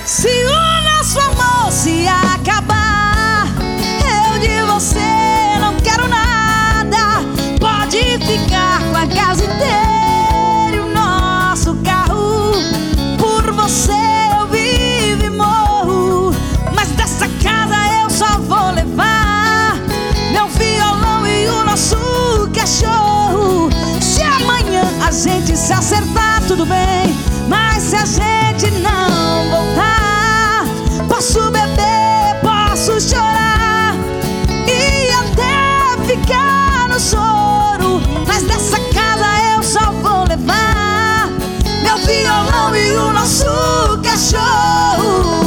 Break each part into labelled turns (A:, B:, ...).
A: Se o nosso amor se acabar, eu de você não quero nada. Pode ficar com a casa inteira e o nosso carro. Por você eu vivo e morro, mas dessa casa eu só vou levar meu violão e o nosso cachorro. Se amanhã a gente se acertar, tudo bem, mas se a gente não voltar, posso beber, posso chorar e até ficar no choro, mas dessa casa eu só vou levar meu violão e o nosso cachorro.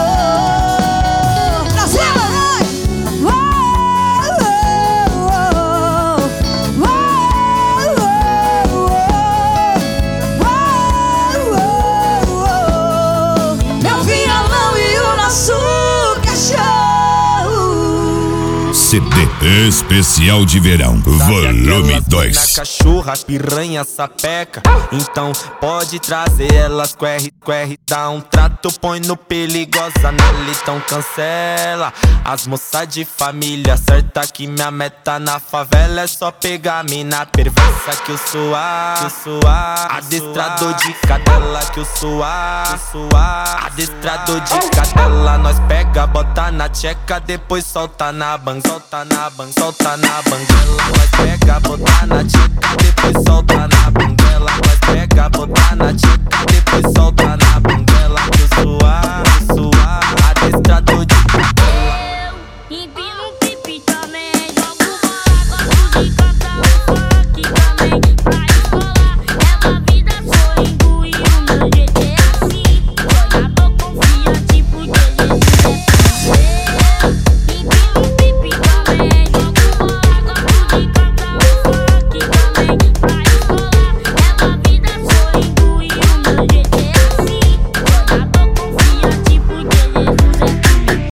B: CD especial de verão, volume 2.
C: Na cachorra, piranha, sapeca. Então pode trazer elas com R, dá um trato, põe no perigosa nela, então cancela. As moças de família, certa que minha meta na favela é só pegar a mina perversa que o suar, adestrador de cadela que o suar, adestrador de cadela. Nós pega, bota na tcheca, depois solta na banca. Solta na banguela. Nós pega, botar na tcheca, depois solta na banguela. Nós pega, botar na tcheca, depois solta na banguela. Que eu sou